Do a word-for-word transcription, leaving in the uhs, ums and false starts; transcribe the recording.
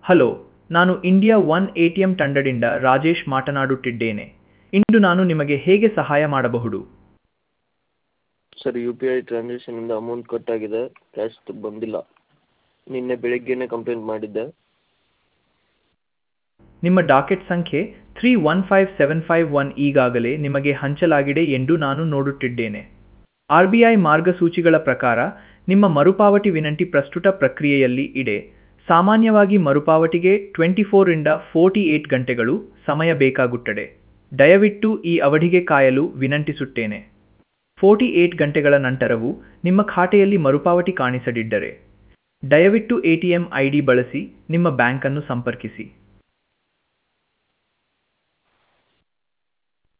Hello, ನಾನು India one A T M ತಂಡದಿಂದ ರಾಜೇಶ್ ಮಾತನಾಡುತ್ತಿದ್ದೇನೆ. ಇಂದು ನಾನು ನಿಮಗೆ ಹೇಗೆ ಸಹಾಯ ಮಾಡಬಹುದು? ಸರ್, ಯು ಪಿ ಐ ಟ್ರಾನ್ಸಾಕ್ಷನಿಂದ ಅಮೌಂಟ್ ಕಟ್ ಆಗಿದೆ, ಕ್ಯಾಶ್ ಬಂದಿಲ್ಲ. ನಿನ್ನೆ ಬೆಳಿಗ್ಗೆನೇ ಕಂಪ್ಲೇಂಟ್ ಮಾಡಿದ್ದೆ. ನಿಮ್ಮ ಡಾಕೆಟ್ ಸಂಖ್ಯೆ three one five seven five one ಈಗಾಗಲೇ ನಿಮಗೆ ಹಂಚಲಾಗಿದೆ ಎಂದು ನಾನು ನೋಡುತ್ತಿದ್ದೇನೆ. ಆರ್ ಬಿ ಐ ಮಾರ್ಗಸೂಚಿಗಳ ಪ್ರಕಾರ ನಿಮ್ಮ ಮರುಪಾವತಿ ವಿನಂತಿ ಪ್ರಸ್ತುತ ಪ್ರಕ್ರಿಯೆಯಲ್ಲಿ ಇದೆ. ಸಾಮಾನ್ಯವಾಗಿ ಮರುಪಾವತಿಗೆ ಟ್ವೆಂಟಿ ಫೋರಿಂದ ಫೋರ್ಟಿ ಏಟ್ ಗಂಟೆಗಳು ಸಮಯ ಬೇಕಾಗುತ್ತದೆ. ದಯವಿಟ್ಟು ಈ ಅವಧಿಗೆ ಕಾಯಲು ವಿನಂತಿಸುತ್ತೇನೆ. ಫೋರ್ಟಿ ಏಟ್ ಗಂಟೆಗಳ ನಂತರವೂ ನಿಮ್ಮ ಖಾತೆಯಲ್ಲಿ ಮರುಪಾವತಿ ಕಾಣಿಸದಿದ್ದರೆ ದಯವಿಟ್ಟು A T M I D ಬಳಸಿ ನಿಮ್ಮ ಬ್ಯಾಂಕನ್ನು ಸಂಪರ್ಕಿಸಿ.